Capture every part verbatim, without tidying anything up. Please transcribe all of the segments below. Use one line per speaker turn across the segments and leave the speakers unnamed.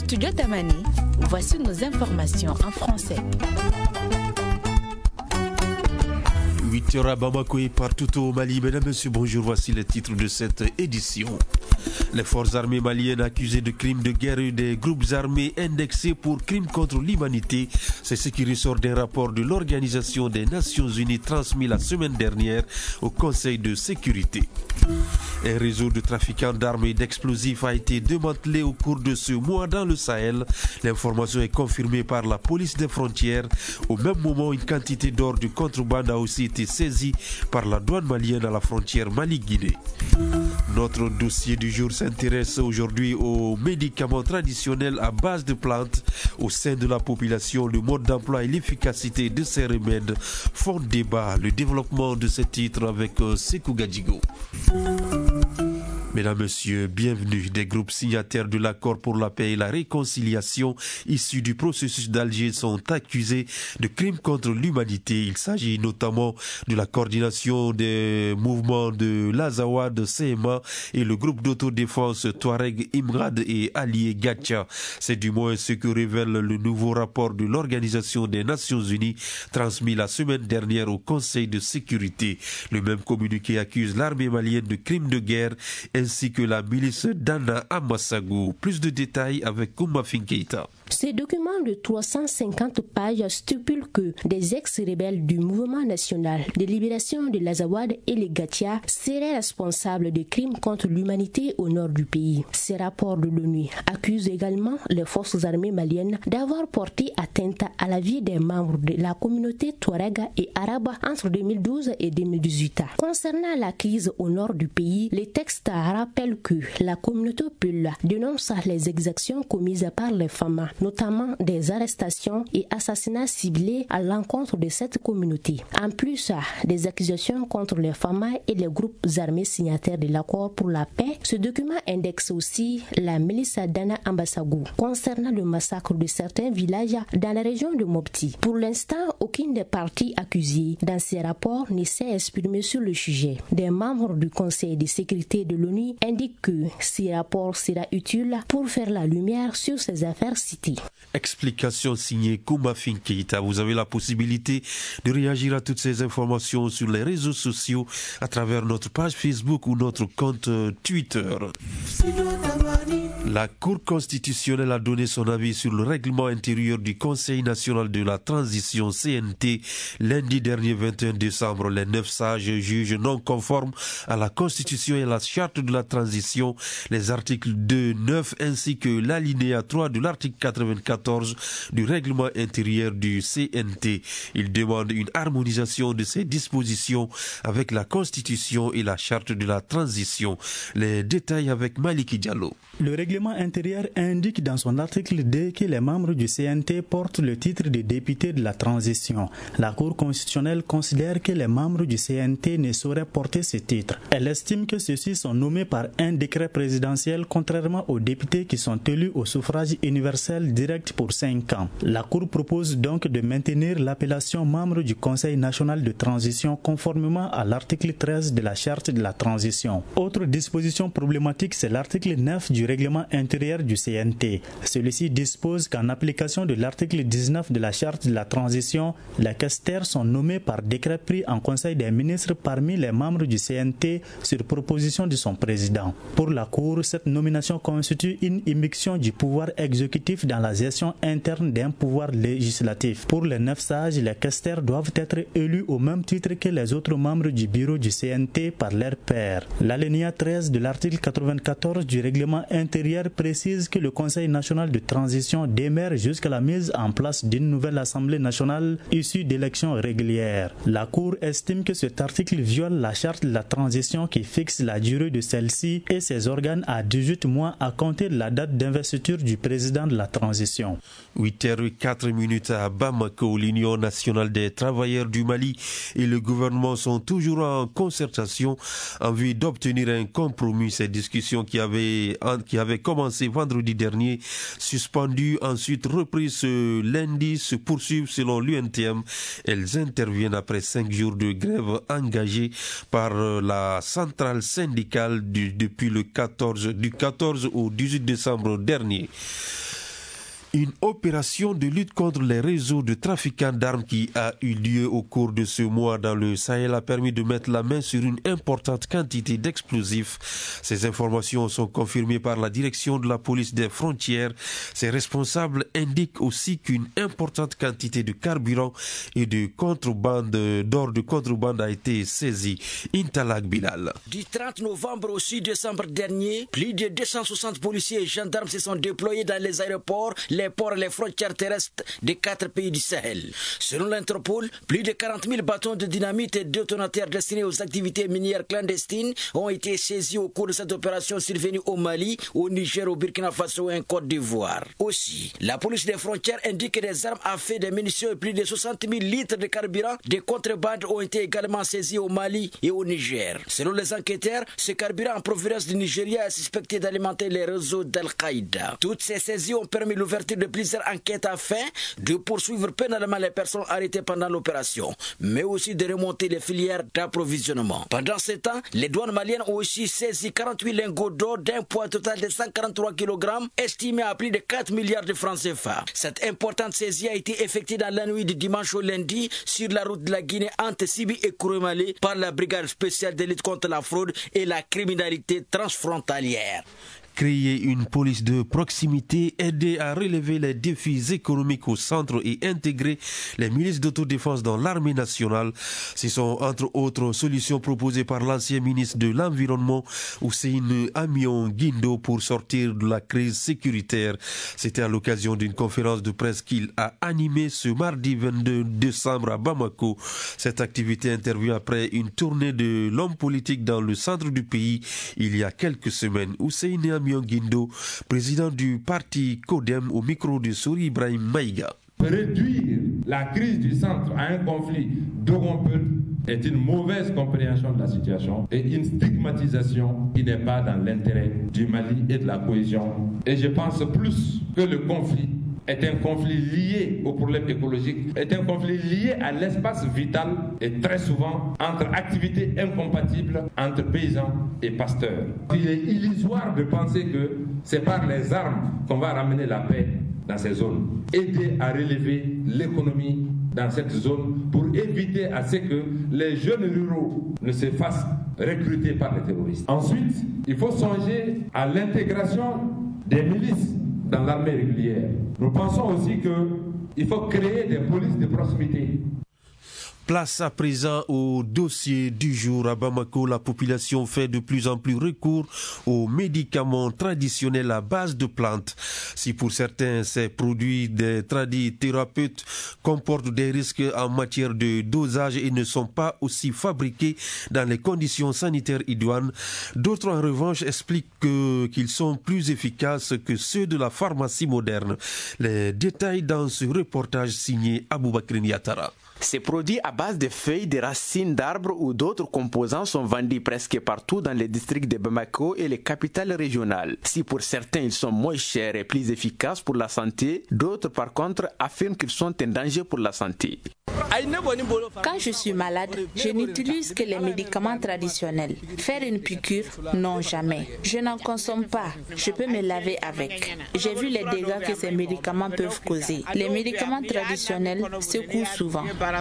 studio Tamani, voici nos informations en français.
huit heures à Bamako et partout au Mali. Mesdames, Messieurs, bonjour, voici les titres de cette édition. Les forces armées maliennes accusées de crimes de guerre et des groupes armés indexés pour crimes contre l'humanité. C'est ce qui ressort d'un rapport de l'Organisation des Nations Unies transmis la semaine dernière au Conseil de sécurité. Un réseau de trafiquants d'armes et d'explosifs a été démantelé au cours de ce mois dans le Sahel. L'information est confirmée par la police des frontières. Au même moment, une quantité d'or de contrebande a aussi été saisie par la douane malienne à la frontière Mali-Guinée. Notre dossier du jour s'intéresse aujourd'hui aux médicaments traditionnels à base de plantes. Au sein de la population, le mode d'emploi et l'efficacité de ces remèdes font débat. Le développement de ce titre avec Sekou Gadjigo. Mesdames, Messieurs, bienvenue. Des groupes signataires de l'accord pour la paix et la réconciliation issus du processus d'Alger sont accusés de crimes contre l'humanité. Il s'agit notamment de la coordination des mouvements de l'Azawad, C M A et le groupe d'autodéfense Touareg, Imrad et allié Gacha. C'est du moins ce que révèle le nouveau rapport de l'Organisation des Nations Unies transmis la semaine dernière au Conseil de sécurité. Le même communiqué accuse l'armée malienne de crimes de guerre ainsi que la milice d'Anna Amassagou. Plus de détails avec Kouma Finkeita.
Ce document de trois cent cinquante pages stipule que des ex-rebelles du mouvement national de libération de l'Azawad et les Gatia seraient responsables de crimes contre l'humanité au nord du pays. Ce rapport de l'ONU accuse également les forces armées maliennes d'avoir porté atteinte à la vie des membres de la communauté Touareg et arabe entre deux mille douze et deux mille dix-huit. Concernant la crise au nord du pays, les textes rappellent que la communauté Peul dénonce les exactions commises par les femmes, notamment des arrestations et assassinats ciblés à l'encontre de cette communauté. En plus des accusations contre les femmes et les groupes armés signataires de l'accord pour la paix, ce document indexe aussi la milice d'Anna Amassagou concernant le massacre de certains villages dans la région de Mopti. Pour l'instant, aucune des parties accusées dans ces rapports ne s'est exprimée sur le sujet. Des membres du Conseil de sécurité de l'ONU indiquent que ce rapport sera utile pour faire la lumière sur ces affaires citées.
Explication signée Kouma Finkeita. Vous avez la possibilité de réagir à toutes ces informations sur les réseaux sociaux à travers notre page Facebook ou notre compte Twitter. La Cour constitutionnelle a donné son avis sur le règlement intérieur du Conseil national de la transition C N T lundi dernier vingt et un décembre. Les neuf sages jugent non conformes à la Constitution et à la charte de la transition, les articles deux, neuf ainsi que l'alinéa trois de l'article quatre-vingt-quatorze du règlement intérieur du C N T. Ils demandent une harmonisation de ces dispositions avec la Constitution et la charte de la transition. Les détails avec Maliki Diallo.
Le règlement intérieur indique dans son article deux que les membres du C N T portent le titre de député de la transition. La Cour constitutionnelle considère que les membres du C N T ne sauraient porter ce titre. Elle estime que ceux-ci sont nommés par un décret présidentiel contrairement aux députés qui sont élus au suffrage universel direct pour cinq ans. La Cour propose donc de maintenir l'appellation membre du Conseil national de transition conformément à l'article treize de la charte de la transition. Autre disposition problématique, c'est l'article neuf du règlement intérieur du C N T. Celui-ci dispose qu'en application de l'article dix-neuf de la charte de la transition, les questeurs sont nommés par décret pris en Conseil des ministres parmi les membres du C N T sur proposition de son président. Pour la Cour, cette nomination constitue une immixtion du pouvoir exécutif dans la gestion interne d'un pouvoir législatif. Pour les neuf sages, les questeurs doivent être élus au même titre que les autres membres du bureau du C N T par leur pairs. L'alinéa treize de l'article quatre-vingt-quatorze du règlement intérieur précise que le Conseil national de transition demeure jusqu'à la mise en place d'une nouvelle Assemblée nationale issue d'élections régulières. La Cour estime que cet article viole la charte de la transition qui fixe la durée de celle-ci et ses organes à dix-huit mois à compter de la date d'investiture du président de la transition.
huit heures quatre minutes à Bamako, l'Union nationale des travailleurs du Mali et le gouvernement sont toujours en concertation en vue d'obtenir un compromis. Ces discussions qui avaient, qui avaient commencé vendredi dernier, suspendues, ensuite reprises ce lundi, se poursuivent selon l'U N T M. Elles interviennent après cinq jours de grève engagée par la centrale syndicale du, depuis le quatorze, du quatorze au dix-huit décembre dernier. Une opération de lutte contre les réseaux de trafiquants d'armes qui a eu lieu au cours de ce mois dans le Sahel a permis de mettre la main sur une importante quantité d'explosifs. Ces informations sont confirmées par la direction de la police des frontières. Ces responsables indiquent aussi qu'une importante quantité de carburant et de contrebande, d'or de contrebande a été saisie. Intalak Bilal.
Du trente novembre au six décembre dernier, plus de deux cent soixante policiers et gendarmes se sont déployés dans les aéroports, les ports et les frontières terrestres des quatre pays du Sahel. Selon l'Interpol, plus de quarante mille bâtons de dynamite et détonateurs destinés aux activités minières clandestines ont été saisis au cours de cette opération survenue au Mali, au Niger, au Burkina Faso et en Côte d'Ivoire. Aussi, la police des frontières indique que des armes à feu, des munitions et plus de soixante mille litres de carburant, des contrebandes ont été également saisis au Mali et au Niger. Selon les enquêteurs, ce carburant en provenance du Nigeria est suspecté d'alimenter les réseaux d'Al-Qaïda. Toutes ces saisies ont permis l'ouverture de plusieurs enquêtes afin de poursuivre pénalement les personnes arrêtées pendant l'opération, mais aussi de remonter les filières d'approvisionnement. Pendant ce temps, les douanes maliennes ont aussi saisi quarante-huit lingots d'or d'un poids total de cent quarante-trois kilogrammes, estimé à plus de quatre milliards de francs C F A. Cette importante saisie a été effectuée dans la nuit du dimanche au lundi sur la route de la Guinée entre Sibi et Kouroumalé par la brigade spéciale de lutte contre la fraude et la criminalité transfrontalière.
Créer une police de proximité, aider à relever les défis économiques au centre et intégrer les milices d'autodéfense dans l'armée nationale. Ce sont entre autres solutions proposées par l'ancien ministre de l'Environnement, Hussein Amion Guindo, pour sortir de la crise sécuritaire. C'était à l'occasion d'une conférence de presse qu'il a animée ce mardi vingt-deux décembre à Bamako. Cette activité intervient après une tournée de l'homme politique dans le centre du pays il y a quelques semaines. Hussein Amion Guindo, président du parti CODEM, au micro de Souri Ibrahim Maïga.
Réduire la crise du centre à un conflit d'Ogompel est une mauvaise compréhension de la situation et une stigmatisation qui n'est pas dans l'intérêt du Mali et de la cohésion. Et je pense plus que le conflit est un conflit lié aux problèmes écologiques, est un conflit lié à l'espace vital et très souvent entre activités incompatibles entre paysans et pasteurs. Il est illusoire de penser que c'est par les armes qu'on va ramener la paix dans ces zones. Aider à relever l'économie dans cette zone pour éviter à ce que les jeunes ruraux ne se fassent recruter par les terroristes. Ensuite, il faut songer à l'intégration des milices dans l'armée régulière. Nous pensons aussi qu'il faut créer des polices de proximité.
Place à présent au dossier du jour. À Bamako, la population fait de plus en plus recours aux médicaments traditionnels à base de plantes. Si pour certains, ces produits des tradithérapeutes comportent des risques en matière de dosage et ne sont pas aussi fabriqués dans les conditions sanitaires idoines, d'autres en revanche expliquent que, qu'ils sont plus efficaces que ceux de la pharmacie moderne. Les détails dans ce reportage signé Aboubakr Niatara.
Ces produits à base de feuilles, de racines d'arbres ou d'autres composants sont vendus presque partout dans les districts de Bamako et les capitales régionales. Si pour certains ils sont moins chers et plus efficaces pour la santé, d'autres par contre affirment qu'ils sont un danger pour la santé.
Quand je suis malade, je n'utilise que les médicaments traditionnels. Faire une piqûre, non jamais. Je n'en consomme pas. Je peux me laver avec. J'ai vu les dégâts que ces médicaments peuvent causer. Les médicaments traditionnels secouent souvent.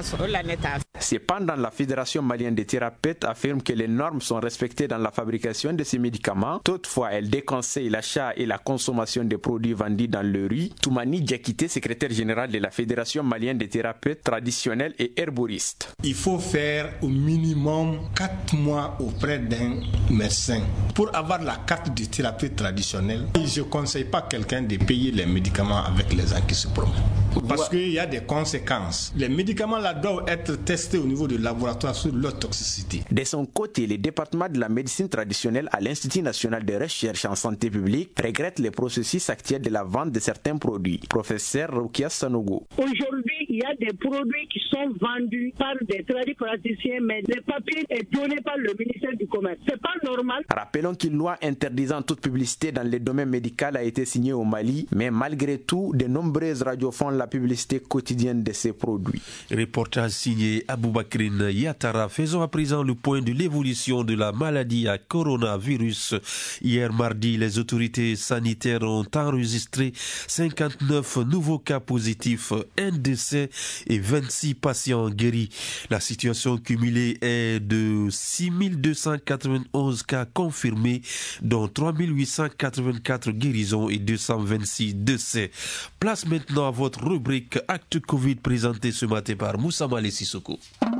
Cependant, la Fédération malienne des thérapeutes affirme que les normes sont respectées dans la fabrication de ces médicaments. Toutefois, elle déconseille l'achat et la consommation des produits vendus dans le riz. Toumani Diakité, secrétaire général de la Fédération malienne des thérapeutes traditionnels et herboristes.
Il faut faire au minimum quatre mois auprès d'un médecin pour avoir la carte de thérapeute traditionnel. Je ne conseille pas quelqu'un de payer les médicaments avec les gens qui se promènent. Parce qu'il y a des conséquences. Les médicaments là doivent être testés au niveau du laboratoire sur leur toxicité.
De son côté, le département de la médecine traditionnelle à l'Institut national de recherche en santé publique regrette les processus actuels de la vente de certains produits. Professeur Roukia Sanogo.
Aujourd'hui, il y a des produits qui sont vendus par des tradipraticiens, mais le papier est donné par le ministère du Commerce. C'est pas normal.
Rappelons qu'une loi interdisant toute publicité dans le domaine médical a été signée au Mali, mais malgré tout, de nombreuses radios font la la publicité quotidienne de ces produits.
Reportage signé Aboubakrine Yatara. Faisons à présent le point de l'évolution de la maladie à coronavirus. Hier mardi, les autorités sanitaires ont enregistré cinquante-neuf nouveaux cas positifs, un décès et vingt-six patients guéris. La situation cumulée est de six mille deux cent quatre-vingt-onze cas confirmés, dont trois mille huit cent quatre-vingt-quatre guérisons et deux cent vingt-six décès. Place maintenant à votre rubrique Actu Covid présentée ce matin par Moussa Malé Sissoko.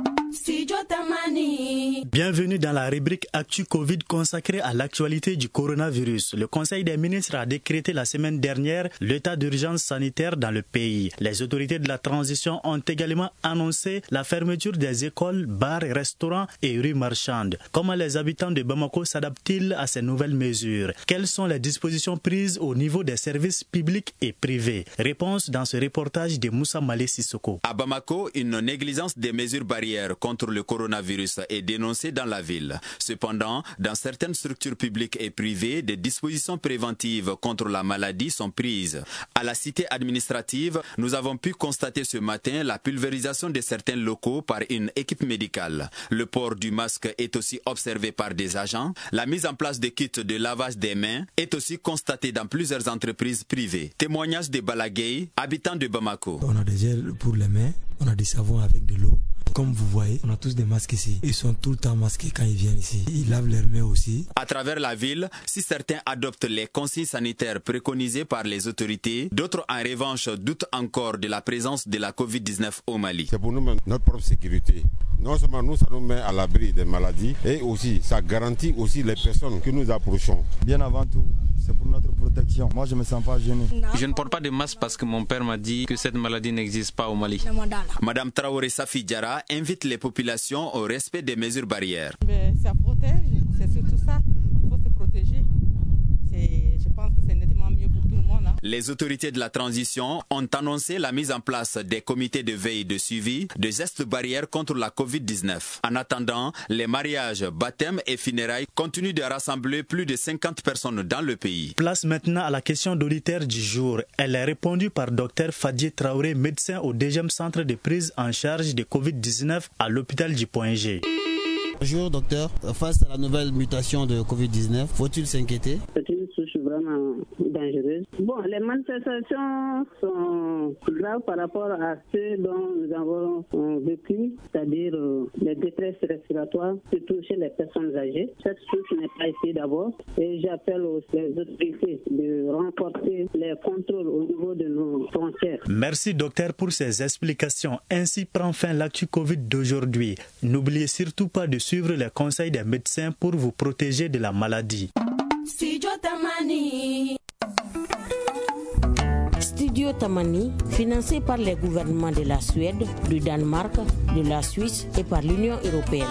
Bienvenue dans la rubrique Actu Covid consacrée à l'actualité du coronavirus. Le Conseil des ministres a décrété la semaine dernière l'état d'urgence sanitaire dans le pays. Les autorités de la transition ont également annoncé la fermeture des écoles, bars, restaurants et rues marchandes. Comment les habitants de Bamako s'adaptent-ils à ces nouvelles mesures? Quelles sont les dispositions prises au niveau des services publics et privés? Réponse dans ce reportage de Moussa Malé Sissoko.
À Bamako, une négligence des mesures barrières contre le coronavirus est dénoncée dans la ville. Cependant, dans certaines structures publiques et privées, des dispositions préventives contre la maladie sont prises. À la cité administrative, nous avons pu constater ce matin la pulvérisation de certains locaux par une équipe médicale. Le port du masque est aussi observé par des agents. La mise en place de kits de lavage des mains est aussi constatée dans plusieurs entreprises privées. Témoignage de Balagay, habitant de Bamako.
On a des gels pour les mains, on a des savons avec de l'eau. Comme vous voyez, on a tous des masques ici. Ils sont tout le temps masqués quand ils viennent ici. Ils lavent leurs mains aussi.
À travers la ville, si certains adoptent les consignes sanitaires préconisées par les autorités, d'autres en revanche doutent encore de la présence de la covid dix-neuf au Mali.
C'est pour nous notre propre sécurité. Non seulement nous, ça nous met à l'abri des maladies et aussi ça garantit aussi les personnes que nous approchons.
Bien avant tout, c'est pour notre protection. Moi, je ne me sens pas gêné.
Je ne porte pas de masque parce que mon père m'a dit que cette maladie n'existe pas au Mali.
Madame Traoré Safi Diarra invite les populations au respect des mesures barrières.
Mais ça protège, c'est surtout ça. Il faut se protéger. Je pense que c'est nettement mieux pour tout le monde. Hein.
Les autorités de la transition ont annoncé la mise en place des comités de veille de suivi de gestes barrières contre la covid dix-neuf. En attendant, les mariages, baptêmes et funérailles continuent de rassembler plus de cinquante personnes dans le pays.
Place maintenant à la question d'auditaire du jour. Elle est répondue par Dr Fadji Traoré, médecin au deuxième centre de prise en charge de covid dix-neuf à l'hôpital du Point G.
Bonjour docteur, face à la nouvelle mutation de covid dix-neuf, faut-il s'inquiéter?
C'est une souche vraiment dangereuse. Bon, les manifestations sont graves par rapport à ce dont nous avons vécu, c'est-à-dire euh, les détresses respiratoires, surtout chez les personnes âgées. Cette souche n'est pas ici d'abord et j'appelle aux autorités de renforcer les contrôles au niveau de nos frontières.
Merci docteur pour ces explications. Ainsi prend fin l'actu Covid d'aujourd'hui. N'oubliez surtout pas de suivre les conseils des médecins pour vous protéger de la maladie.
Studio Tamani. Studio Tamani, financé par les gouvernements de la Suède, du Danemark, de la Suisse et par l'Union européenne.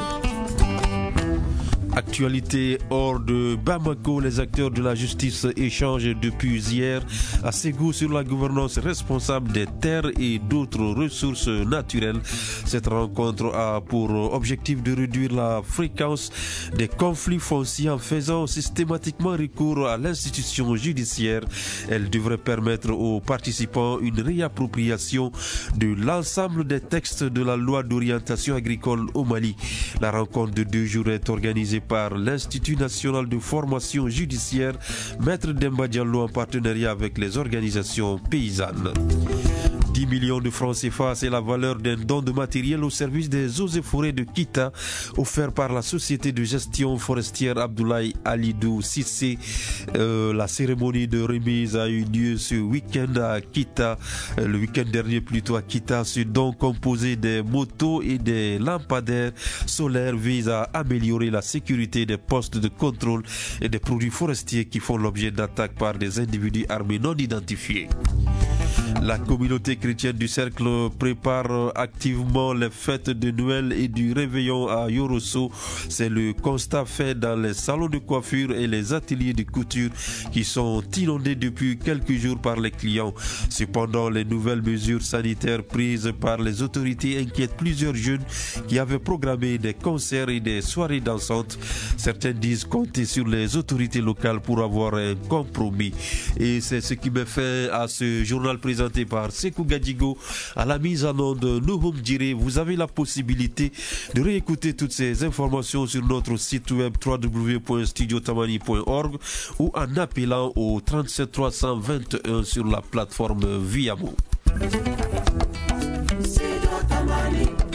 Actualité hors de Bamako, les acteurs de la justice échangent depuis hier à Ségou sur la gouvernance responsable des terres et d'autres ressources naturelles. Cette rencontre a pour objectif de réduire la fréquence des conflits fonciers en faisant systématiquement recours à l'institution judiciaire. Elle devrait permettre aux participants une réappropriation de l'ensemble des textes de la loi d'orientation agricole au Mali. La rencontre de deux jours est organisée par l'Institut national de formation judiciaire, Maître Demba Diallo, en partenariat avec les organisations paysannes. dix millions de francs C F A, c'est la valeur d'un don de matériel au service des eaux et forêts de Kita, offert par la société de gestion forestière Abdoulaye Alidou Sissé. Euh, la cérémonie de remise a eu lieu ce week-end à Kita, euh, le week-end dernier plutôt à Kita. Ce don composé des motos et des lampadaires solaires vise à améliorer la sécurité des postes de contrôle et des produits forestiers qui font l'objet d'attaques par des individus armés non identifiés. La communauté chrétienne du Cercle prépare activement les fêtes de Noël et du Réveillon à Yorosso. C'est le constat fait dans les salons de coiffure et les ateliers de couture qui sont inondés depuis quelques jours par les clients. Cependant, les nouvelles mesures sanitaires prises par les autorités inquiètent plusieurs jeunes qui avaient programmé des concerts et des soirées dansantes. Certains disent compter sur les autorités locales pour avoir un compromis. Et c'est ce qui met fin à ce journal présenté présenté par Sekou Gadjigo. À la mise en onde de Nouhoum Djiré. Vous avez la possibilité de réécouter toutes ces informations sur notre site web w w w point studio tamani point org ou en appelant au trente-sept trois cent vingt et un sur la plateforme Viamo. Studio Tamani.